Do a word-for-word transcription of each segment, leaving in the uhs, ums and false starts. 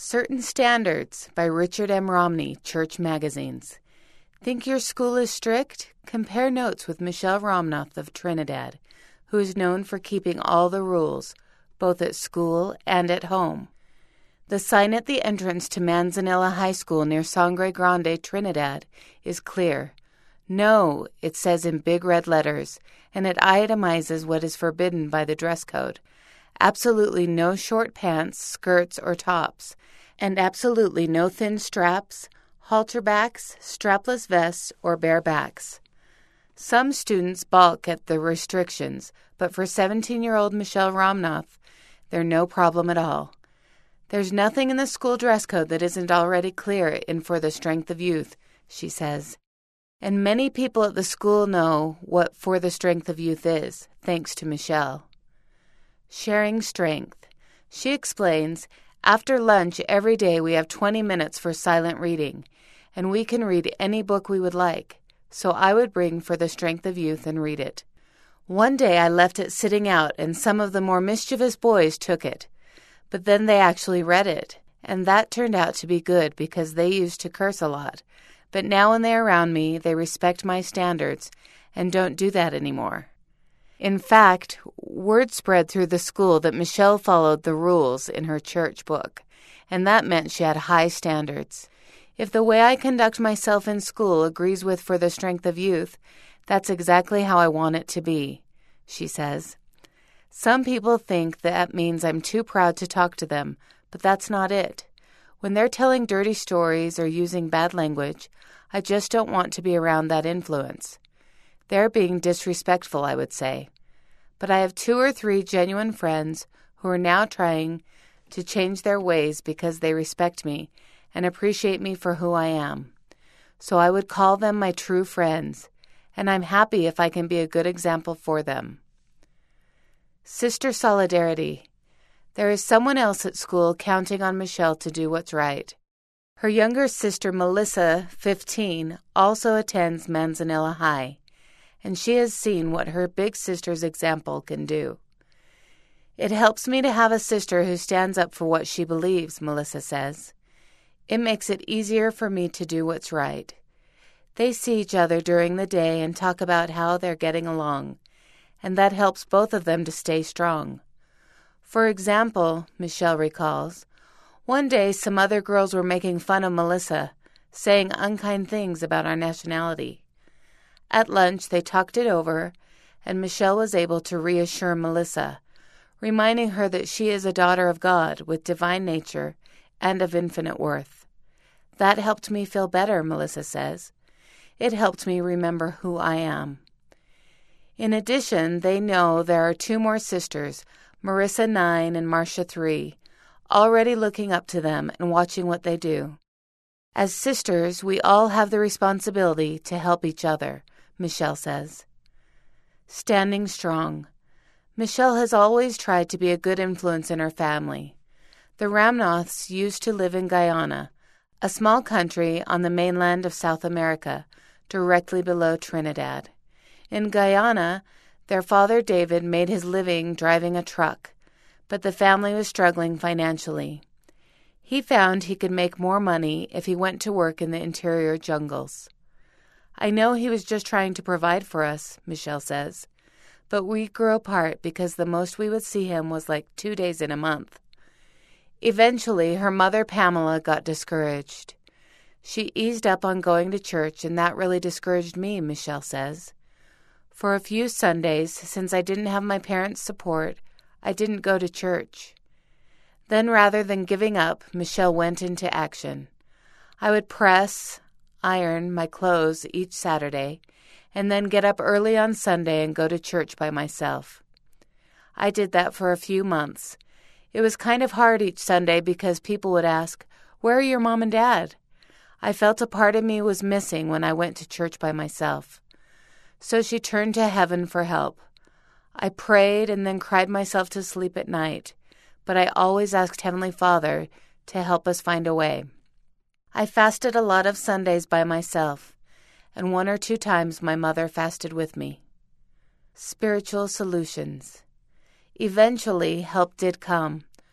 Certain Standards by Richard M. Romney, Church Magazines. Think your school is strict? Compare notes with Michelle Romanoff of Trinidad, who is known for keeping all the rules, both at school and at home. The sign at the entrance to Manzanilla High School near Sangre Grande, Trinidad, is clear. No, it says in big red letters, and it itemizes what is forbidden by the dress code. Absolutely no short pants, skirts, or tops, and absolutely no thin straps, halterbacks, strapless vests, or bare backs. Some students balk at the restrictions, but for seventeen-year-old Michelle Romanoff, they're no problem at all. There's nothing in the school dress code that isn't already clear in For the Strength of Youth, she says. And many people at the school know what For the Strength of Youth is, thanks to Michelle. Sharing strength. She explains, after lunch every day we have twenty minutes for silent reading, and we can read any book we would like. So I would bring For the Strength of Youth and read it. One day I left it sitting out, and some of the more mischievous boys took it. But then they actually read it, and that turned out to be good because they used to curse a lot. But now when they're around me, they respect my standards and don't do that anymore. In fact, word spread through the school that Michelle followed the rules in her church book, and that meant she had high standards. If the way I conduct myself in school agrees with For the Strength of Youth, that's exactly how I want it to be, she says. Some people think that means I'm too proud to talk to them, but that's not it. When they're telling dirty stories or using bad language, I just don't want to be around that influence. They're being disrespectful, I would say. But I have two or three genuine friends who are now trying to change their ways because they respect me and appreciate me for who I am. So I would call them my true friends, and I'm happy if I can be a good example for them. Sister Solidarity. There is someone else at school counting on Michelle to do what's right. Her younger sister, Melissa, fifteen, also attends Manzanilla High, and she has seen what her big sister's example can do. It helps me to have a sister who stands up for what she believes, Melissa says. It makes it easier for me to do what's right. They see each other during the day and talk about how they're getting along, and that helps both of them to stay strong. For example, Michelle recalls, one day some other girls were making fun of Melissa, saying unkind things about our nationality. At lunch, they talked it over, and Michelle was able to reassure Melissa, reminding her that she is a daughter of God with divine nature and of infinite worth. That helped me feel better, Melissa says. It helped me remember who I am. In addition, they know there are two more sisters, Marissa, nine, and Marcia, three, already looking up to them and watching what they do. As sisters, we all have the responsibility to help each other, Michelle says. Standing strong. Michelle has always tried to be a good influence in her family. The Romanoffs used to live in Guyana, a small country on the mainland of South America, directly below Trinidad. In Guyana, their father David made his living driving a truck, but the family was struggling financially. He found he could make more money if he went to work in the interior jungles. I know he was just trying to provide for us, Michelle says, but we grew apart because the most we would see him was like two days in a month. Eventually, her mother Pamela got discouraged. She eased up on going to church, and that really discouraged me, Michelle says. For a few Sundays, since I didn't have my parents' support, I didn't go to church. Then rather than giving up, Michelle went into action. I would press, iron my clothes each Saturday, and then get up early on Sunday and go to church by myself. I did that for a few months. It was kind of hard each Sunday because people would ask, "Where are your mom and dad?" I felt a part of me was missing when I went to church by myself. So she turned to heaven for help. I prayed and then cried myself to sleep at night, but I always asked Heavenly Father to help us find a way. I fasted a lot of Sundays by myself, and one or two times my mother fasted with me. Spiritual solutions. Eventually, help did come.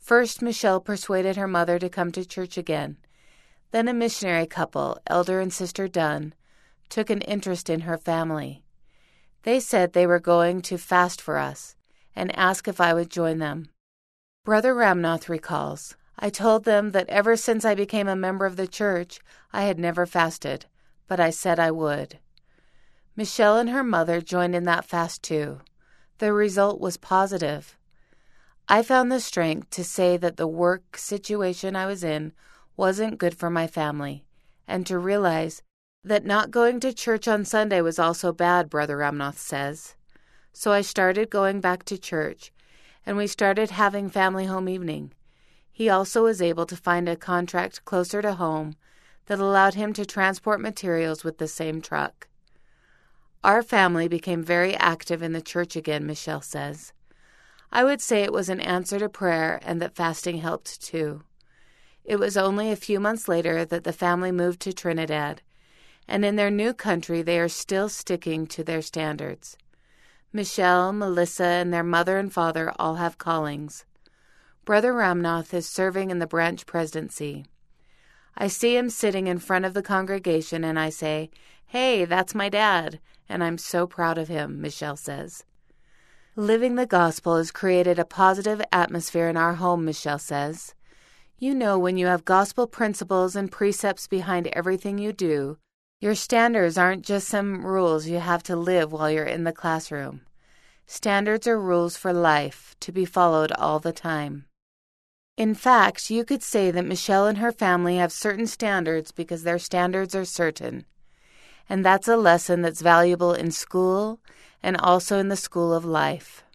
First, Michelle persuaded her mother to come to church again. Then a missionary couple, Elder and Sister Dunn, took an interest in her family. They said they were going to fast for us and asked if I would join them. Brother Ramnoth recalls, I told them that ever since I became a member of the church, I had never fasted, but I said I would. Michelle and her mother joined in that fast too. The result was positive. I found the strength to say that the work situation I was in wasn't good for my family, and to realize that not going to church on Sunday was also bad, Brother Ramnoth says. So I started going back to church, and we started having family home evening. He also was able to find a contract closer to home that allowed him to transport materials with the same truck. Our family became very active in the church again, Michelle says. I would say it was an answer to prayer and that fasting helped too. It was only a few months later that the family moved to Trinidad, and in their new country they are still sticking to their standards. Michelle, Melissa, and their mother and father all have callings. Brother Ramnoth is serving in the branch presidency. I see him sitting in front of the congregation and I say, "Hey, that's my dad," and I'm so proud of him, Michelle says. Living the gospel has created a positive atmosphere in our home, Michelle says. You know, when you have gospel principles and precepts behind everything you do, your standards aren't just some rules you have to live while you're in the classroom. Standards are rules for life, to be followed all the time. In fact, you could say that Michelle and her family have certain standards because their standards are certain. And that's a lesson that's valuable in school and also in the school of life.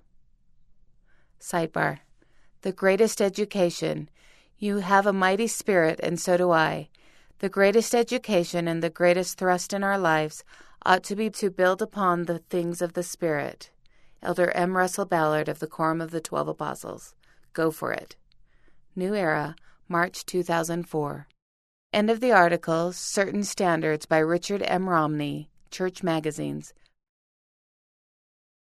Sidebar. The greatest education. You have a mighty spirit, and so do I. The greatest education and the greatest thrust in our lives ought to be to build upon the things of the Spirit. Elder M. Russell Ballard of the Quorum of the Twelve Apostles. Go for it. New Era, March two thousand four. End of the article, Certain Standards by Richard M. Romney, Church Magazines,